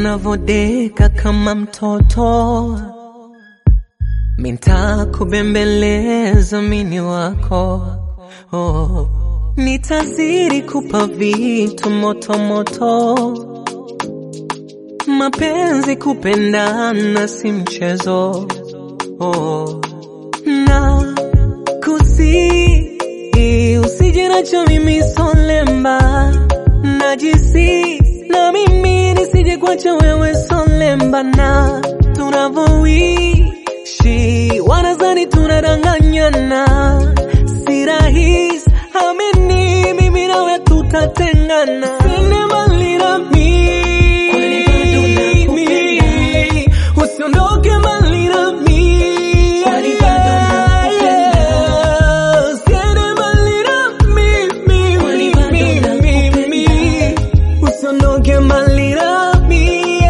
unavodeka kama mtoto, mintakubembeleza mini wako. Nitazidi kupa vitu moto moto, mapenzi kupendana si mchezo. Na kusi usije nacho mimi solemba, najisi na mimi nisije kwacha wewe solemba. Na tunavoishi wanazani tunadanganyana, si rahisi amini mimi nawe tutatengana. Sende mbali nami, usiondoke mbali nami, sende mbali nami, usiondoke mbali nami.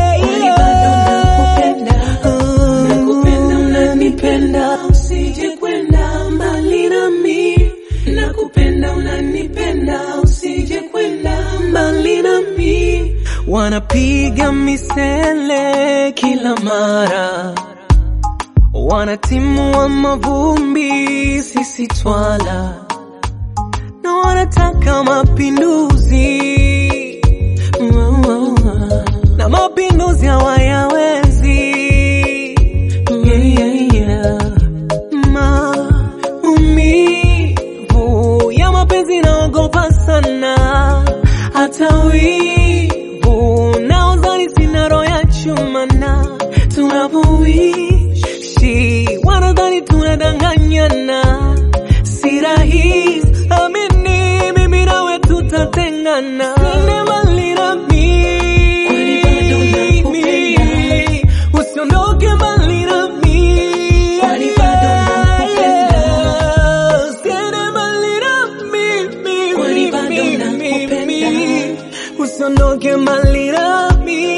Nakupenda unanipenda, usije kwenda mbali nami. Nakupenda unanipenda, usije kwenda mbali nami. Wanapiga misele kila mara, wanatimua mavumbi sisi twala, na wanataka mapinduzi, na mapinduzi hawayawezi. Maumivu ya mapenzi naogopa sana, hata wivu naozani sina roho ya chuma. Na tunavoishi wanadhani tunadanganyana, si rahisi amini mimi nawe tutatengana. Sende mbali nami, usiondoke mbali nami, sende mbali nami, usiondoke mbali nami.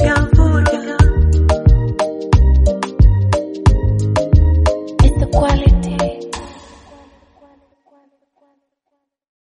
Quality.